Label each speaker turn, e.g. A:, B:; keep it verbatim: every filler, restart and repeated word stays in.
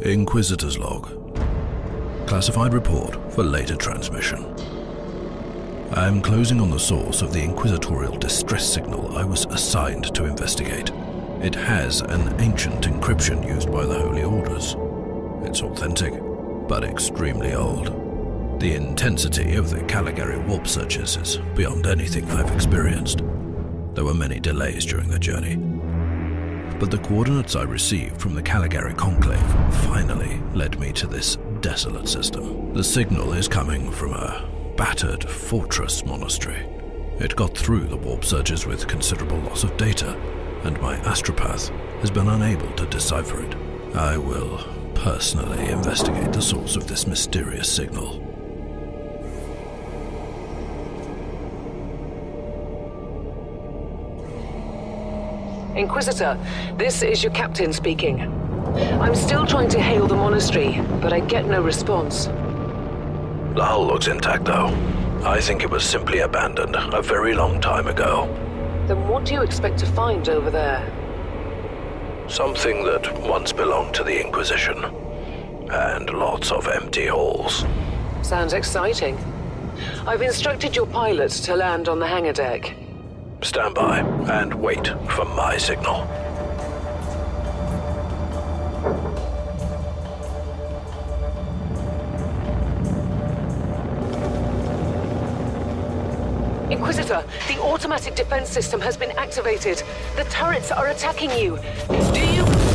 A: Inquisitor's log. Classified report for later transmission. I am closing on the source of the inquisitorial distress signal I was assigned to investigate. It has an ancient encryption used by the Holy Orders. It's authentic, but extremely old. The intensity of the Caligari warp searches is beyond anything I've experienced. There were many delays during the journey, but the coordinates I received from the Caligari Conclave finally led me to this desolate system. The signal is coming from a battered fortress monastery. It got through the warp surges with considerable loss of data, and my astropath has been unable to decipher it. I will personally investigate the source of this mysterious signal.
B: Inquisitor, this is your captain speaking. I'm still trying to hail the monastery, but I get no response.
A: The hull looks intact, though. I think it was simply abandoned a very long time ago.
B: Then what do you expect to find over there?
A: Something that once belonged to the Inquisition. And lots of empty halls.
B: Sounds exciting. I've instructed your pilots to land on the hangar deck.
A: Stand by and wait for my signal.
B: Inquisitor, the automatic defense system has been activated. The turrets are attacking you. Do you...